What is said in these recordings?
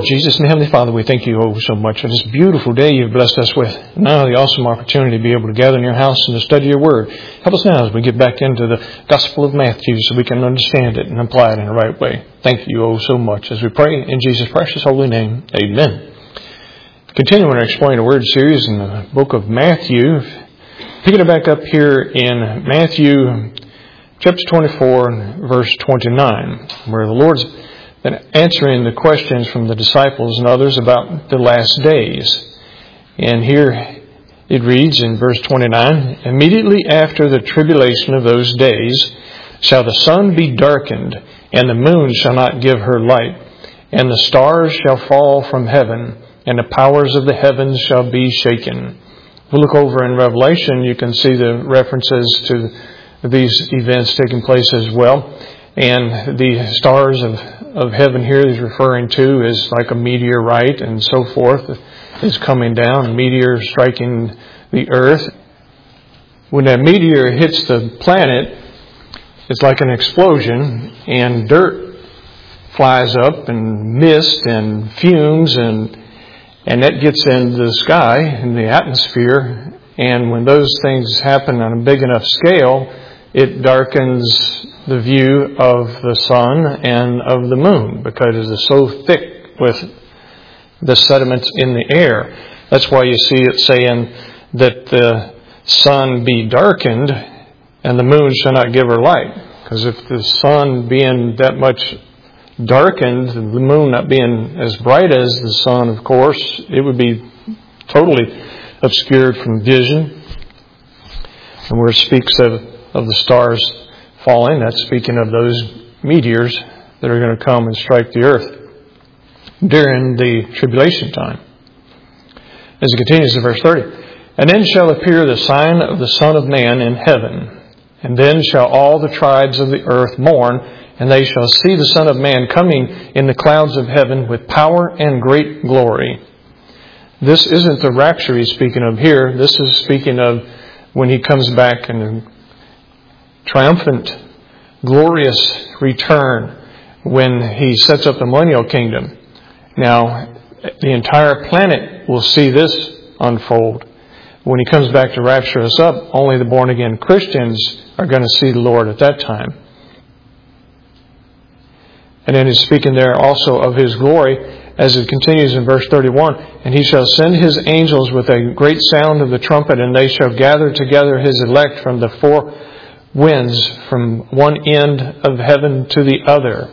Lord Jesus and Heavenly Father, we thank you so much for this beautiful day you've blessed us with. Now the awesome opportunity to be able to gather in your house and to study your word. Help us now as we get back into the Gospel of Matthew so we can understand it and apply it in the right way. Thank you so much as we pray in Jesus' precious holy name. Amen. Continuing our Explain the Word series in the book of Matthew, picking it back up here in Matthew chapter 24, verse 29, where the Lord's been answering the questions from the disciples and others about the last days. And here it reads in verse 29, "Immediately after the tribulation of those days shall the sun be darkened, and the moon shall not give her light, and the stars shall fall from heaven, and the powers of the heavens shall be shaken." If we look over in Revelation, you can see the references to these events taking place as well. And the stars of heaven here is referring to is like a meteorite and so forth is coming down, a meteor striking the earth. When that meteor hits the planet, it's like an explosion and dirt flies up and mist and fumes and that gets into the sky and the atmosphere. And when those things happen on a big enough scale, it darkens the view of the sun and of the moon because it is so thick with the sediments in the air. That's why you see it saying that the sun be darkened and the moon shall not give her light. Because if the sun being that much darkened, the moon not being as bright as the sun, of course, it would be totally obscured from vision. And where it speaks of the stars falling, that's speaking of those meteors that are going to come and strike the earth during the tribulation time. As it continues in verse 30, "And then shall appear the sign of the Son of Man in heaven, and then shall all the tribes of the earth mourn, and they shall see the Son of Man coming in the clouds of heaven with power and great glory." This isn't the rapture he's speaking of here. This is speaking of when he comes back in a triumphant, glorious return when he sets up the millennial kingdom. Now, the entire planet will see this unfold. When he comes back to rapture us up, only the born-again Christians are going to see the Lord at that time. And then he's speaking there also of his glory as it continues in verse 31. "And he shall send his angels with a great sound of the trumpet, and they shall gather together his elect from the four winds, from one end of heaven to the other."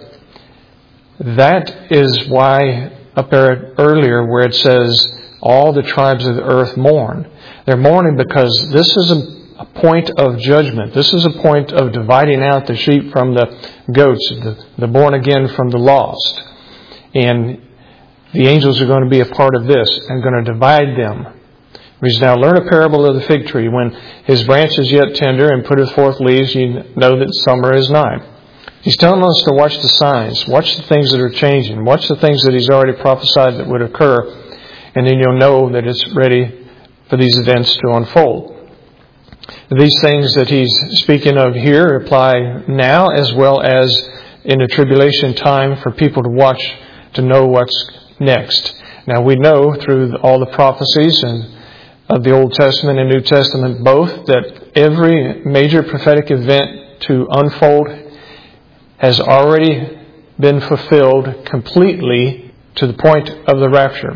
That is why up there earlier where it says all the tribes of the earth mourn. They're mourning because this is a point of judgment. This is a point of dividing out the sheep from the goats, the born again from the lost. And the angels are going to be a part of this and going to divide them. We now learn a parable of the fig tree. When his branch is yet tender and putteth forth leaves, you know that summer is nigh. He's telling us to watch the signs, watch the things that are changing, watch the things that he's already prophesied that would occur, and then you'll know that it's ready for these events to unfold. These things that he's speaking of here apply now as well as in the tribulation time for people to watch to know what's next. Now we know through all the prophecies and of the Old Testament and New Testament both, that every major prophetic event to unfold has already been fulfilled completely to the point of the rapture.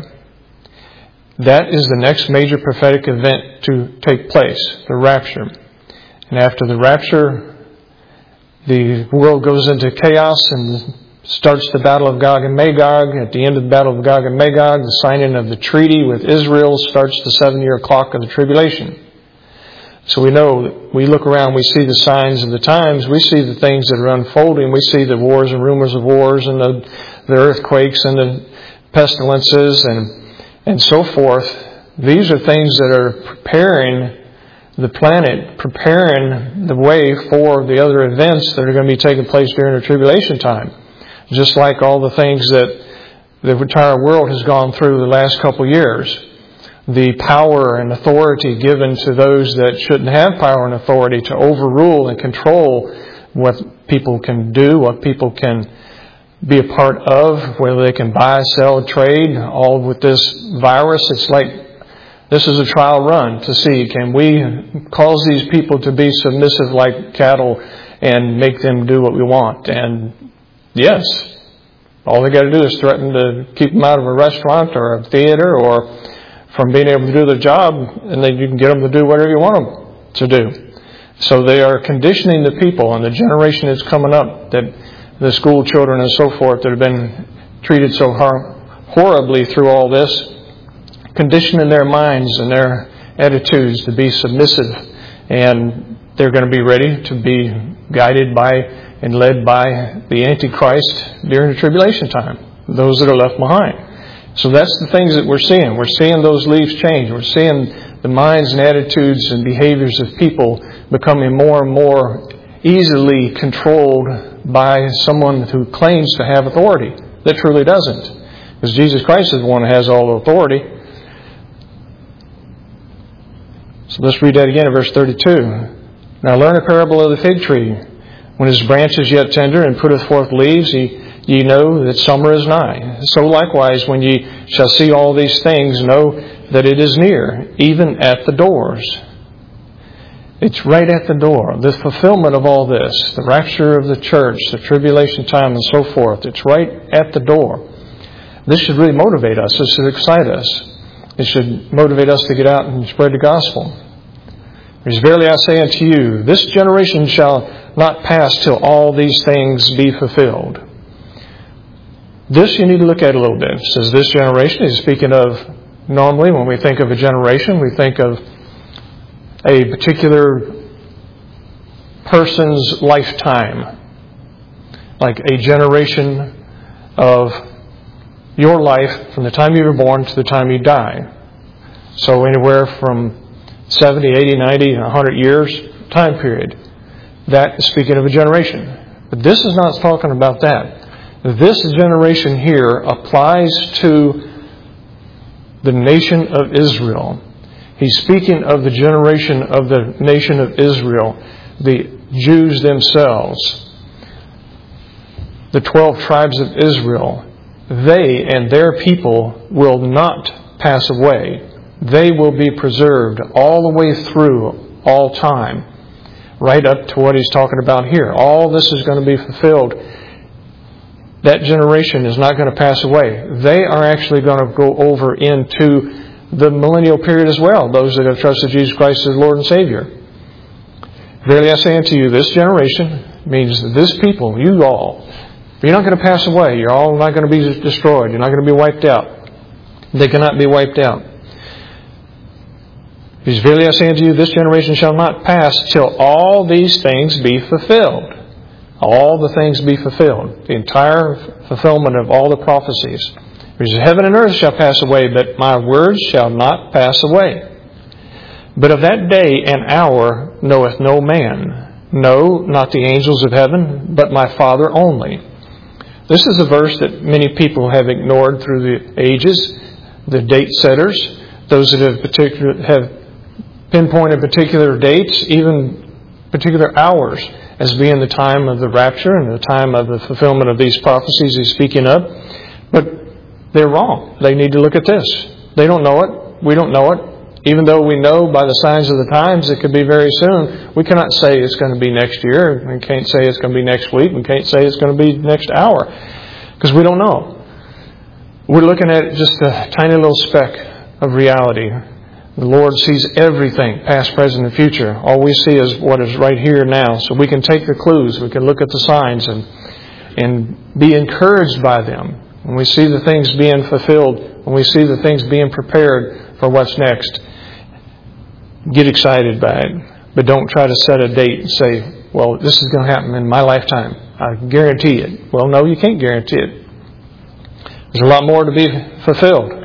That is the next major prophetic event to take place, the rapture. And after the rapture, the world goes into chaos and starts the battle of Gog and Magog. At the end of the battle of Gog and Magog, the signing of the treaty with Israel starts the 7-year clock of the tribulation. So we know, we look around, we see the signs of the times, we see the things that are unfolding, we see the wars and rumors of wars and the earthquakes and the pestilences and so forth. These are things that are preparing the planet, preparing the way for the other events that are going to be taking place during the tribulation time. Just like all the things that the entire world has gone through the last couple of years. The power and authority given to those that shouldn't have power and authority to overrule and control what people can do, what people can be a part of, whether they can buy, sell, trade, all with this virus. It's like this is a trial run to see, can we cause these people to be submissive like cattle and make them do what we want? And yes, all they got to do is threaten to keep them out of a restaurant or a theater or from being able to do their job, and then you can get them to do whatever you want them to do. So they are conditioning the people, and the generation that's coming up, that the school children and so forth that have been treated so horribly through all this, conditioning their minds and their attitudes to be submissive, and they're going to be ready to be guided by and led by the Antichrist during the tribulation time, those that are left behind. So that's the things that we're seeing. We're seeing those leaves change. We're seeing the minds and attitudes and behaviors of people becoming more and more easily controlled by someone who claims to have authority that truly doesn't. Because Jesus Christ is the one who has all authority. So let's read that again in verse 32. Now learn a parable of the fig tree. When his branch is yet tender and putteth forth leaves, ye know that summer is nigh. So likewise, when ye shall see all these things, know that it is near, even at the doors. It's right at the door. The fulfillment of all this, the rapture of the church, the tribulation time and so forth, it's right at the door. This should really motivate us. This should excite us. It should motivate us to get out and spread the gospel. Because verily I say unto you, this generation shall not pass till all these things be fulfilled. This you need to look at a little bit. It says this generation is speaking of, normally when we think of a generation, we think of a particular person's lifetime. Like a generation of your life from the time you were born to the time you die. So anywhere from 70, 80, 90, 100 years time period. That is speaking of a generation. But this is not talking about that. This generation here applies to the nation of Israel. He's speaking of the generation of the nation of Israel, the Jews themselves, the 12 tribes of Israel. They and their people will not pass away. They will be preserved all the way through all time, right up to what he's talking about here. All this is going to be fulfilled. That generation is not going to pass away. They are actually going to go over into the millennial period as well, those that have trusted Jesus Christ as Lord and Savior. Verily I say unto you, this generation means this people, you all, you're not going to pass away. You're all not going to be destroyed. You're not going to be wiped out. They cannot be wiped out. Because verily I say unto you, this generation shall not pass till all these things be fulfilled. All the things be fulfilled. The entire fulfillment of all the prophecies. Because heaven and earth shall pass away, but my words shall not pass away. But of that day and hour knoweth no man. No, not the angels of heaven, but my Father only. This is a verse that many people have ignored through the ages. The date setters, those that have pinpointed particular dates, even particular hours, as being the time of the rapture and the time of the fulfillment of these prophecies he's speaking of. But they're wrong. They need to look at this. They don't know it. We don't know it. Even though we know by the signs of the times it could be very soon, we cannot say it's going to be next year. We can't say it's going to be next week. We can't say it's going to be next hour. Because we don't know. We're looking at just a tiny little speck of reality. The Lord sees everything, past, present, and future. All we see is what is right here now. So we can take the clues. We can look at the signs and be encouraged by them. When we see the things being fulfilled, when we see the things being prepared for what's next, get excited by it. But don't try to set a date and say, well, this is going to happen in my lifetime. I can guarantee it. Well, no, you can't guarantee it. There's a lot more to be fulfilled.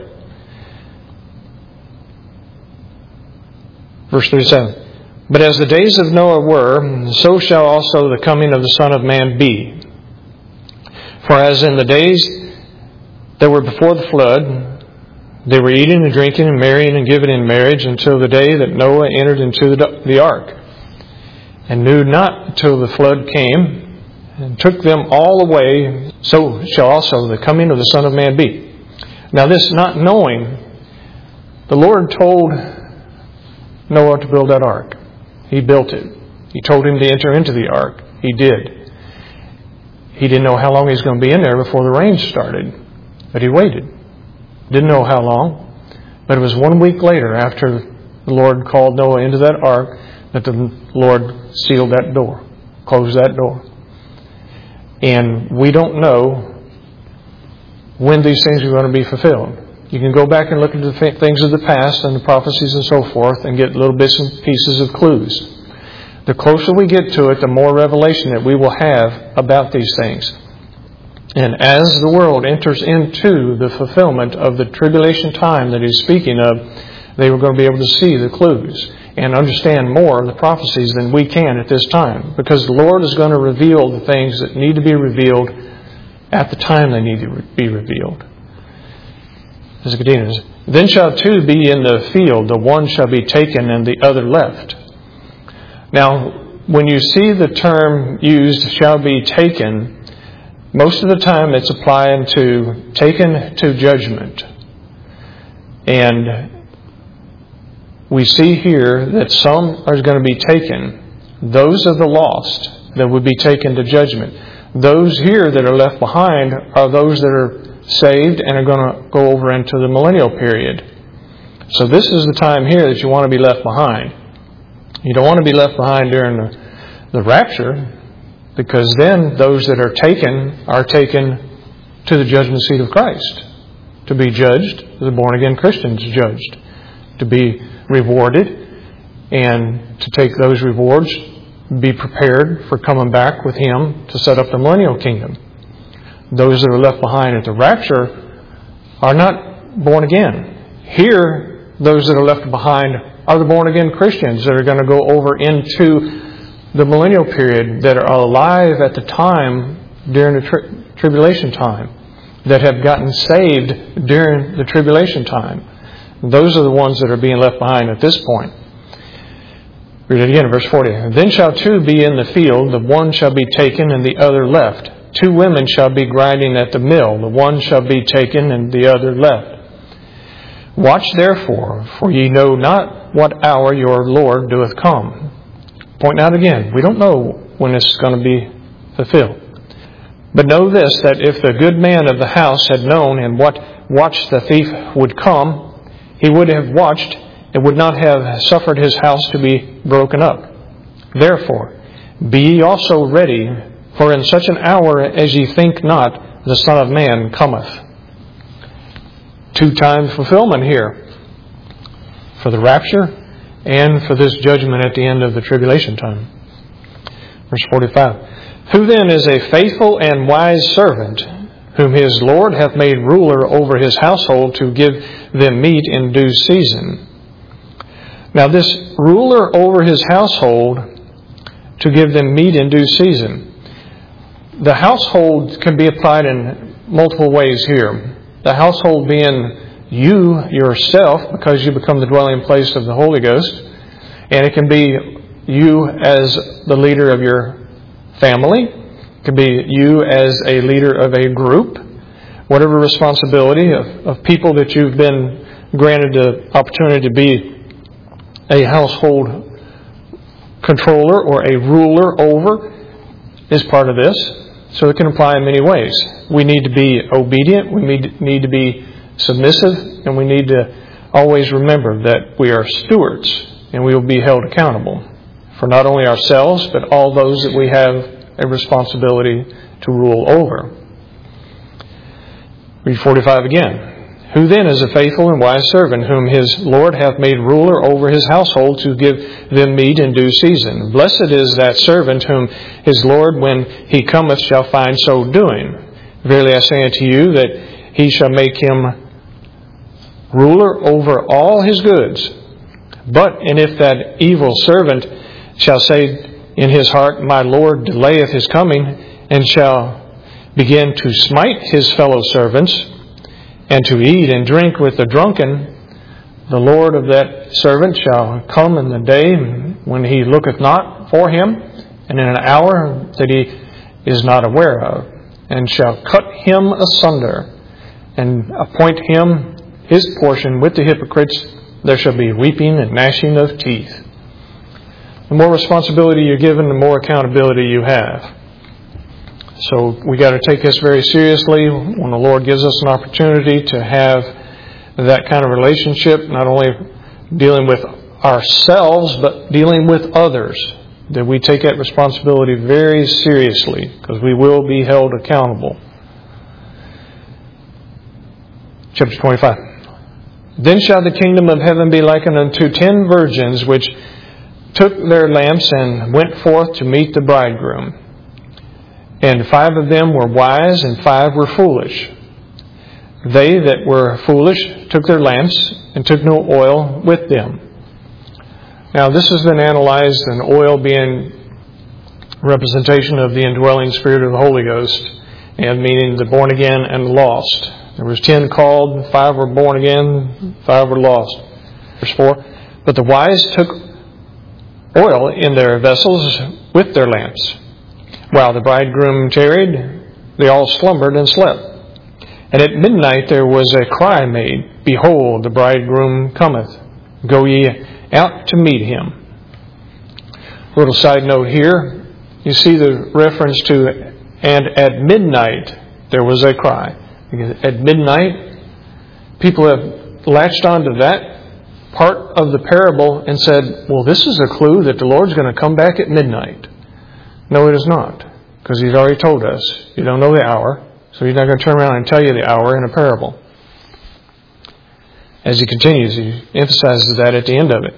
Verse 37. But as the days of Noah were, so shall also the coming of the Son of Man be. For as in the days that were before the flood, they were eating and drinking and marrying and giving in marriage until the day that Noah entered into the ark, and knew not until the flood came and took them all away, so shall also the coming of the Son of Man be. Now this not knowing, the Lord told Noah to build that ark. He built it. He told him to enter into the ark. He did. He didn't know how long he was going to be in there before the rain started, but he waited. Didn't know how long, but it was 1 week later after the Lord called Noah into that ark that the Lord sealed that door, closed that door. And we don't know when these things are going to be fulfilled. You can go back and look at the things of the past and the prophecies and so forth and get little bits and pieces of clues. The closer we get to it, the more revelation that we will have about these things. And as the world enters into the fulfillment of the tribulation time that he's speaking of, they were going to be able to see the clues and understand more of the prophecies than we can at this time. Because the Lord is going to reveal the things that need to be revealed at the time they need to be revealed. As it continues, then shall two be in the field, the one shall be taken and the other left. Now, when you see the term used, shall be taken, most of the time it's applying to taken to judgment. And we see here that some are going to be taken. Those are the lost that would be taken to judgment. Those here that are left behind are those that are saved and are going to go over into the millennial period. So this is the time here that you want to be left behind. You don't want to be left behind during the rapture, because then those that are taken to the judgment seat of Christ, to be judged, the born-again Christians judged, to be rewarded, and to take those rewards, be prepared for coming back with Him to set up the millennial kingdom. Those that are left behind at the rapture are not born again. Here, those that are left behind are the born-again Christians that are going to go over into the millennial period, that are alive at the time during the tribulation time, that have gotten saved during the tribulation time. Those are the ones that are being left behind at this point. Read it again, verse 40. Then shall two be in the field, the one shall be taken and the other left. Two women shall be grinding at the mill, the one shall be taken and the other left. Watch therefore, for ye know not what hour your Lord doeth come. Point out again, we don't know when this is going to be fulfilled. But know this, that if the good man of the house had known in what watch the thief would come, he would have watched and would not have suffered his house to be broken up. Therefore, be ye also ready, for in such an hour as ye think not, the Son of Man cometh. Two-time fulfillment here, for the rapture and for this judgment at the end of the tribulation time. Verse 45. Who then is a faithful and wise servant, whom his Lord hath made ruler over his household to give them meat in due season? Now this ruler over his household to give them meat in due season. The household can be applied in multiple ways here. The household being you yourself, because you become the dwelling place of the Holy Ghost. And it can be you as the leader of your family. It can be you as a leader of a group. Whatever responsibility of people that you've been granted the opportunity to be a household controller or a ruler over is part of this. So it can apply in many ways. We need to be obedient. We need to be submissive. And we need to always remember that we are stewards and we will be held accountable for not only ourselves, but all those that we have a responsibility to rule over. Read 45 again. Who then is a faithful and wise servant, whom his Lord hath made ruler over his household to give them meat in due season? Blessed is that servant whom his Lord, when he cometh, shall find so doing. Verily I say unto you that he shall make him ruler over all his goods. But and if that evil servant shall say in his heart, My Lord delayeth his coming, and shall begin to smite his fellow servants, and to eat and drink with the drunken, the Lord of that servant shall come in the day when he looketh not for him, and in an hour that he is not aware of, and shall cut him asunder, and appoint him his portion with the hypocrites. There shall be weeping and gnashing of teeth. The more responsibility you're given, the more accountability you have. So we got to take this very seriously when the Lord gives us an opportunity to have that kind of relationship, not only dealing with ourselves, but dealing with others. That we take that responsibility very seriously, because we will be held accountable. Chapter 25. Then shall the kingdom of heaven be likened unto 10 virgins, which took their lamps and went forth to meet the bridegroom. And 5 of them were wise, and 5 were foolish. They that were foolish took their lamps, and took no oil with them. Now this has been analyzed, and oil being representation of the indwelling Spirit of the Holy Ghost, and meaning the born again and the lost. There was 10 called, 5 were born again, 5 were lost. Verse 4, but the wise took oil in their vessels with their lamps. While the bridegroom tarried, they all slumbered and slept. And at midnight there was a cry made, Behold, the bridegroom cometh. Go ye out to meet him. A little side note here. You see the reference to, and at midnight there was a cry. Because at midnight, people have latched onto that part of the parable and said, well, this is a clue that the Lord's going to come back at midnight. No, it is not. Because He's already told us. You don't know the hour. So He's not going to turn around and tell you the hour in a parable. As He continues, He emphasizes that at the end of it.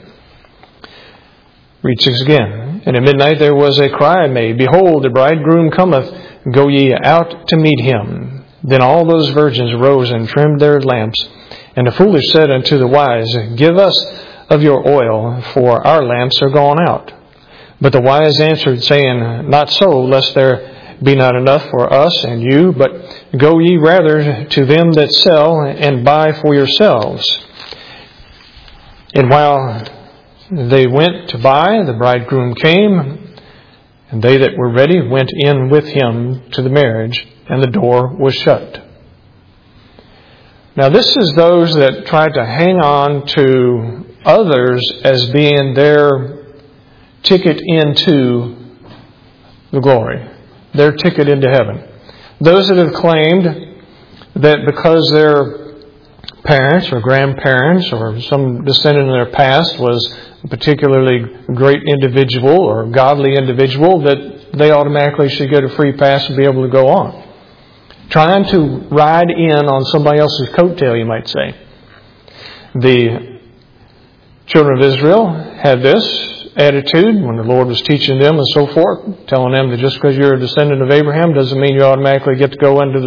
Read 6 again. And at midnight there was a cry made, Behold, the bridegroom cometh. Go ye out to meet him. Then all those virgins arose and trimmed their lamps. And the foolish said unto the wise, Give us of your oil, for our lamps are gone out. But the wise answered, saying, Not so, lest there be not enough for us and you, but go ye rather to them that sell, and buy for yourselves. And while they went to buy, the bridegroom came, and they that were ready went in with him to the marriage, and the door was shut. Now this is those that tried to hang on to others as being their ticket into the glory, their ticket into heaven. Those that have claimed that because their parents or grandparents or some descendant in their past was a particularly great individual or godly individual, that they automatically should get a free pass and be able to go on. Trying to ride in on somebody else's coattail, you might say. The children of Israel had this attitude when the Lord was teaching them and so forth, telling them that just because you're a descendant of Abraham doesn't mean you automatically get to go into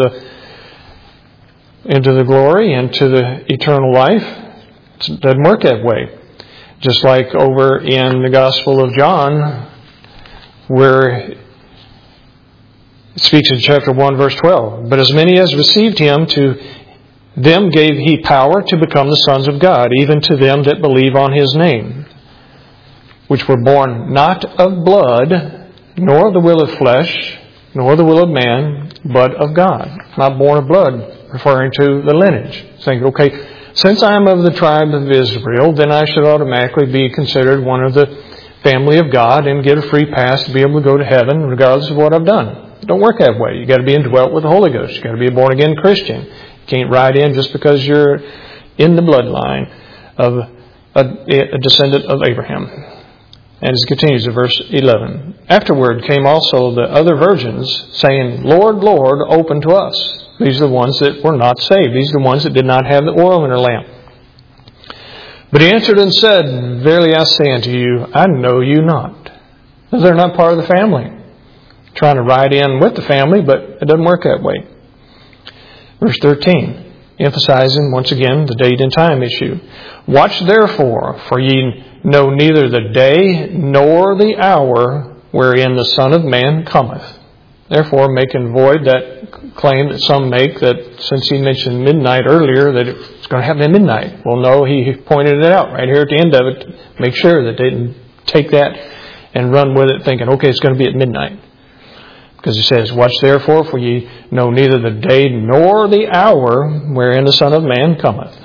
the glory, into the eternal life. It doesn't work that way. Just like over in the Gospel of John, where it speaks in chapter 1, verse 12. But as many as received Him, to them gave He power to become the sons of God, even to them that believe on His name, which were born not of blood, nor of the will of flesh, nor the will of man, but of God. Not born of blood, referring to the lineage. Saying, okay, since I am of the tribe of Israel, then I should automatically be considered one of the family of God and get a free pass to be able to go to heaven regardless of what I've done. It don't work that way. You got to be indwelt with the Holy Ghost. You got to be a born again Christian. You can't ride in just because you're in the bloodline of a descendant of Abraham. And it continues in verse 11. Afterward came also the other virgins, saying, Lord, Lord, open to us. These are the ones that were not saved. These are the ones that did not have the oil in their lamp. But He answered and said, Verily I say unto you, I know you not. Because they're not part of the family. Trying to ride in with the family, but it doesn't work that way. Verse 13, emphasizing once again the date and time issue. Watch therefore, for ye know neither the day nor the hour wherein the Son of Man cometh. Therefore, making void that claim that some make that since He mentioned midnight earlier, that it's going to happen at midnight. Well, no, He pointed it out right here at the end of it to make sure that they didn't take that and run with it thinking, okay, it's going to be at midnight. Because he says, "Watch therefore, for ye know neither the day nor the hour wherein the Son of Man cometh."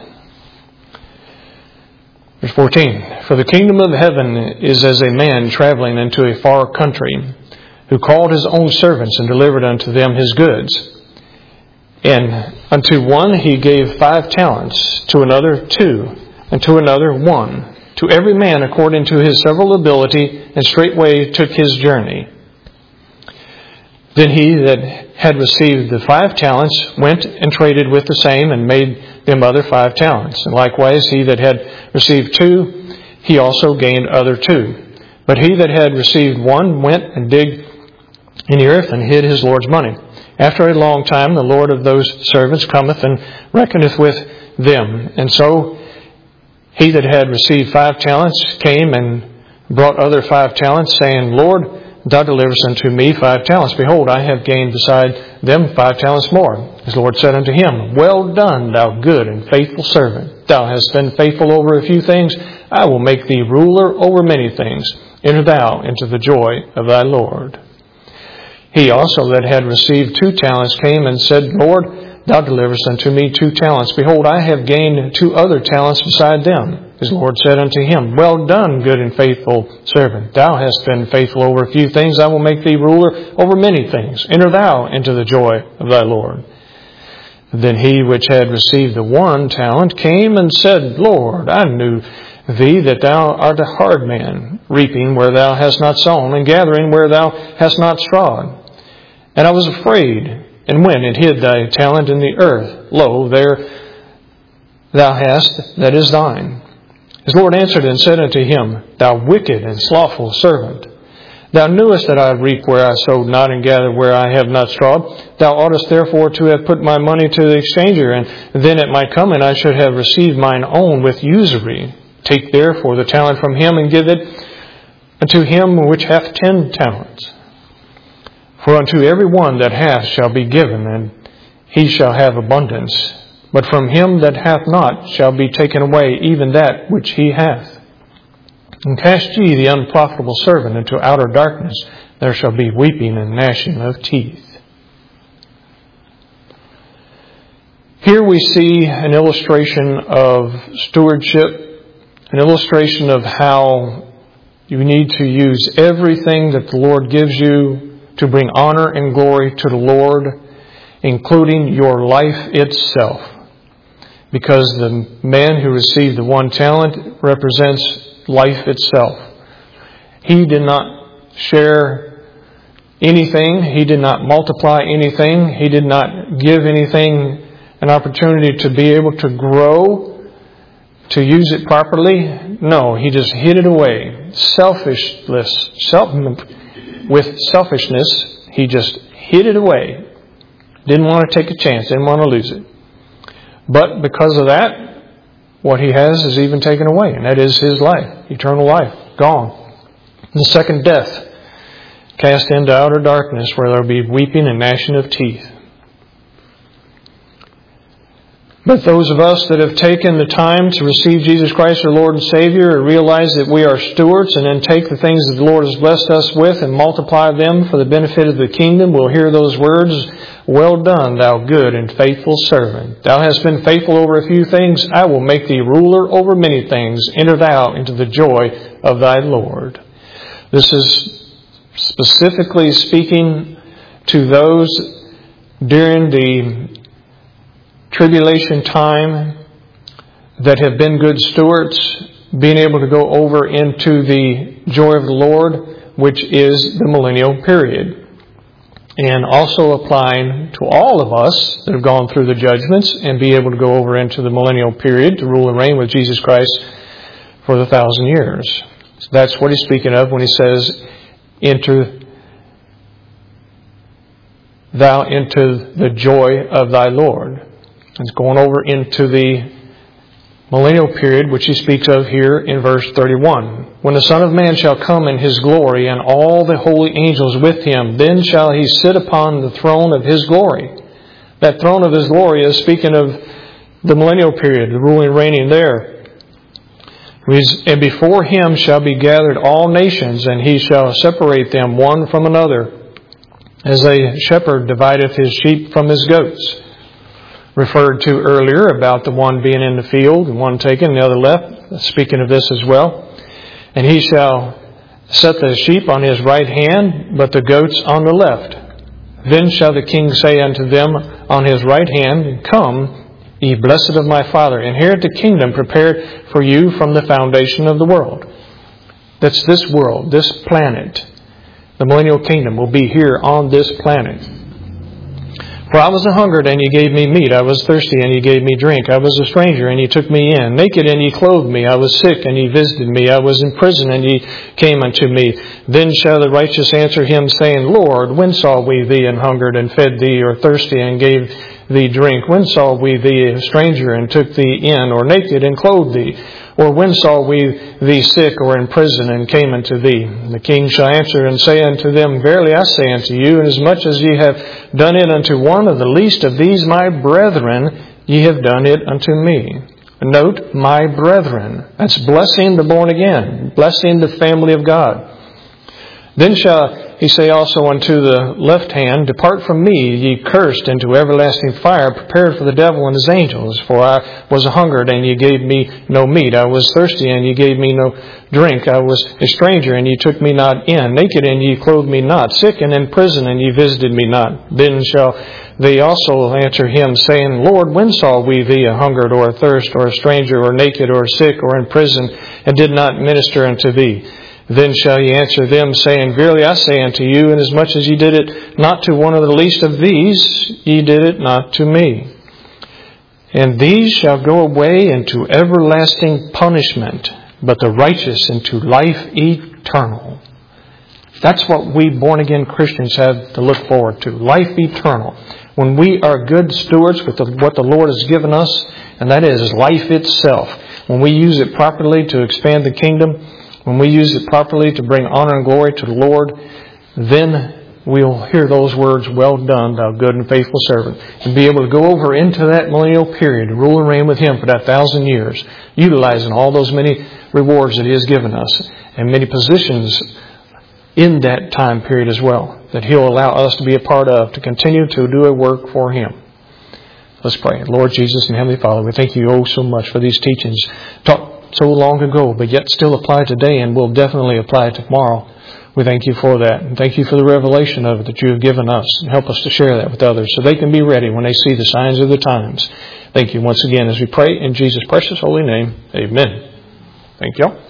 Verse 14, "For the kingdom of heaven is as a man traveling into a far country, who called his own servants and delivered unto them his goods. And unto one he gave 5 talents, to another 2, and to another 1, to every man according to his several ability, and straightway took his journey. Then he that had received the 5 talents went and traded with the same, and made them other 5 talents. And likewise he that had received 2, he also gained other 2. But he that had received 1 went and digged in the earth, and hid his Lord's money. After a long time the Lord of those servants cometh and reckoneth with them. And so he that had received 5 talents came and brought other 5 talents, saying, Lord, thou deliverest unto me 5 talents. Behold, I have gained beside them 5 talents more. His Lord said unto him, Well done, thou good and faithful servant. Thou hast been faithful over a few things. I will make thee ruler over many things. Enter thou into the joy of thy Lord. He also that had received 2 talents came and said, Lord, thou deliverest unto me 2 talents. Behold, I have gained 2 other talents beside them. His Lord said unto him, Well done, good and faithful servant. Thou hast been faithful over a few things. I will make thee ruler over many things. Enter thou into the joy of thy Lord. Then he which had received the 1 talent came and said, Lord, I knew thee that thou art a hard man, reaping where thou hast not sown, and gathering where thou hast not strawed. And I was afraid, and went and hid thy talent in the earth. Lo, there thou hast that is thine. His Lord answered and said unto him, Thou wicked and slothful servant, thou knewest that I reap where I sowed not, and gather where I have not strawed. Thou oughtest therefore to have put my money to the exchanger, and then at my coming I should have received mine own with usury. Take therefore the talent from him, and give it unto him which hath 10 talents. For unto every one that hath shall be given, and he shall have abundance. But from him that hath not shall be taken away even that which he hath. And cast ye the unprofitable servant into outer darkness. There shall be weeping and gnashing of teeth. Here we see an illustration of stewardship, an illustration of how you need to use everything that the Lord gives you to bring honor and glory to the Lord, including your life itself. Because the man who received the 1 talent represents life itself. He did not share anything. He did not multiply anything. He did not give anything an opportunity to be able to grow, to use it properly. No, he just hid it away. With selfishness, he just hid it away. Didn't want to take a chance. Didn't want to lose it. But because of that, what he has is even taken away. And that is his life. Eternal life. Gone. The second death. Cast into outer darkness, where there will be weeping and gnashing of teeth. But those of us that have taken the time to receive Jesus Christ our Lord and Savior and realize that we are stewards, and then take the things that the Lord has blessed us with and multiply them for the benefit of the kingdom, will hear those words, Well done, thou good and faithful servant. Thou hast been faithful over a few things. I will make thee ruler over many things. Enter thou into the joy of thy Lord. This is specifically speaking to those during the tribulation time that have been good stewards, being able to go over into the joy of the Lord, which is the millennial period. And also applying to all of us that have gone through the judgments and be able to go over into the millennial period to rule and reign with Jesus Christ for the 1,000 years. So that's what he's speaking of when he says, Enter thou into the joy of thy Lord. It's going over into the millennial period, which he speaks of here in verse 31. When the Son of Man shall come in his glory, and all the holy angels with him, then shall he sit upon the throne of his glory. That throne of his glory is speaking of the millennial period, the ruling and reigning there. And before him shall be gathered all nations, and he shall separate them one from another, as a shepherd divideth his sheep from his goats. Referred to earlier about the one being in the field and one taken, the other left. Speaking of this as well. And he shall set the sheep on his right hand, but the goats on the left. Then shall the king say unto them on his right hand, Come, ye blessed of my Father, inherit the kingdom prepared for you from the foundation of the world. That's this world, this planet. The millennial kingdom will be here on this planet. For I was a hungered, and ye gave me meat. I was thirsty, and ye gave me drink. I was a stranger, and ye took me in. Naked, and ye clothed me. I was sick, and ye visited me. I was in prison, and ye came unto me. Then shall the righteous answer him, saying, Lord, when saw we thee an hungered, and fed thee, or thirsty, and gave thee drink? When saw we thee a stranger, and took thee in, or naked, and clothed thee? Or when saw we thee sick, or in prison, and came unto thee? And the king shall answer and say unto them, Verily I say unto you, inasmuch as ye have done it unto one of the least of these my brethren, ye have done it unto me. Note, my brethren. That's blessing the born again, blessing the family of God. Then shall he say also unto the left hand, Depart from me, ye cursed, into everlasting fire, prepared for the devil and his angels. For I was a hungered, and ye gave me no meat. I was thirsty, and ye gave me no drink. I was a stranger, and ye took me not in. Naked, and ye clothed me not. Sick, and in prison, and ye visited me not. Then shall they also answer him, saying, Lord, when saw we thee a hungered, or athirst, or a stranger, or naked, or sick, or in prison, and did not minister unto thee? Then shall ye answer them, saying, Verily I say unto you, inasmuch as ye did it not to one of the least of these, ye did it not to me. And these shall go away into everlasting punishment, but the righteous into life eternal. That's what we born-again Christians have to look forward to, life eternal. When we are good stewards with what the Lord has given us, and that is life itself. When we use it properly to expand the kingdom, when we use it properly to bring honor and glory to the Lord, then we'll hear those words, Well done, thou good and faithful servant, and be able to go over into that millennial period, rule and reign with Him for that 1,000 years, utilizing all those many rewards that He has given us, and many positions in that time period as well, that He'll allow us to be a part of, to continue to do a work for Him. Let's pray. Lord Jesus and Heavenly Father, we thank You so much for these teachings taught so long ago, but yet still apply today, and will definitely apply tomorrow. We thank You for that, and thank You for the revelation of it that You have given us, and help us to share that with others so they can be ready when they see the signs of the times. Thank You once again as we pray in Jesus' precious holy name. Amen. Thank you all.